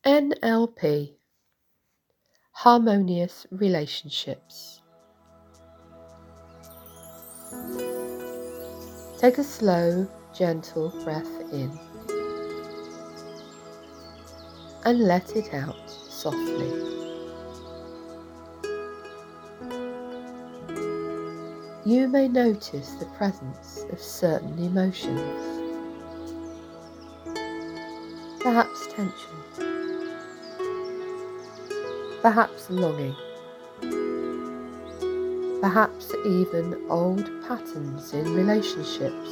NLP, Harmonious Relationships. Take a slow, gentle breath in and let it out softly. You may notice the presence of certain emotions, perhaps tension, perhaps longing, perhaps even old patterns in relationships.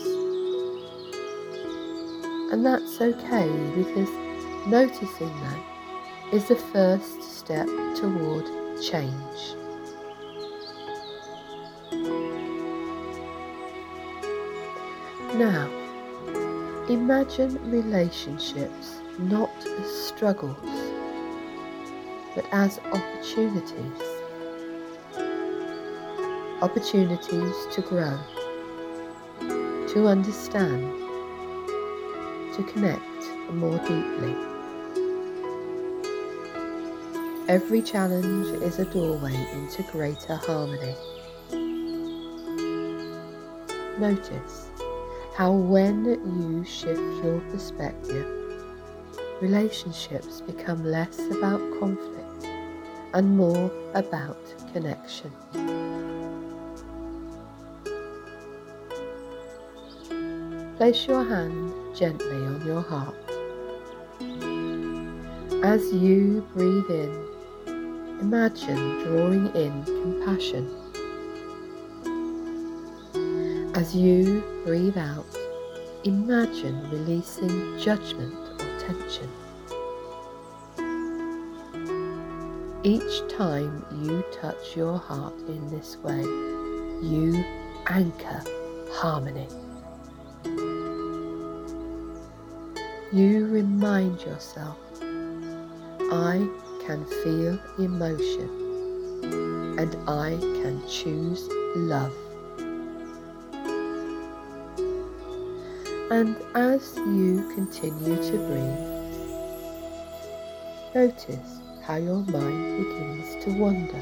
And that's okay, because noticing them is the first step toward change. Now, imagine relationships not as struggles, but as opportunities. Opportunities to grow, to understand, to connect more deeply. Every challenge is a doorway into greater harmony. Notice how when you shift your perspective, relationships become less about conflict and more about connection. Place your hand gently on your heart. As you breathe in, imagine drawing in compassion. As you breathe out, imagine releasing judgment or tension. Each time you touch your heart in this way, you anchor harmony. You remind yourself, I can feel emotion and I can choose love. And as you continue to breathe, notice how your mind begins to wander.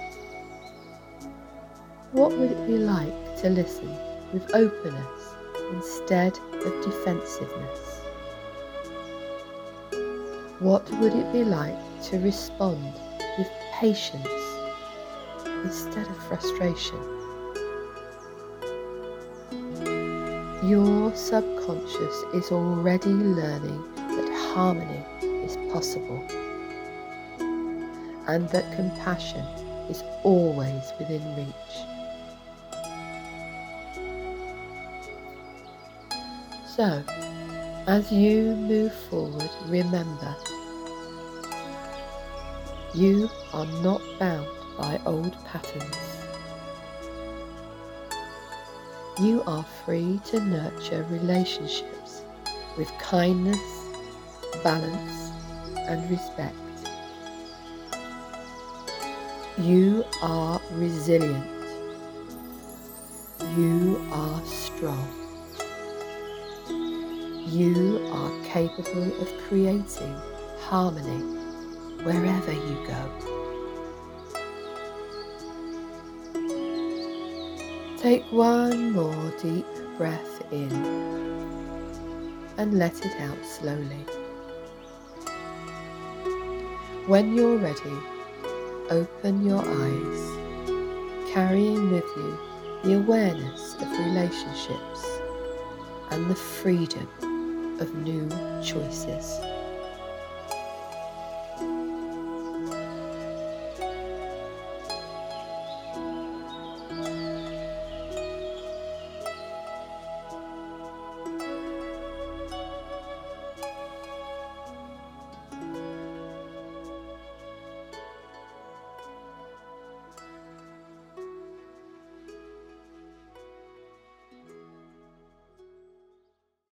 What would it be like to listen with openness instead of defensiveness? What would it be like to respond with patience instead of frustration? Your subconscious is already learning that harmony is possible and that compassion is always within reach. So, as you move forward, remember, you are not bound by old patterns. You are free to nurture relationships with kindness, balance, and respect. You are resilient. You are strong. You are capable of creating harmony wherever you go. Take one more deep breath in and let it out slowly. When you're ready, open your eyes, carrying with you the awareness of relationships and the freedom of new choices.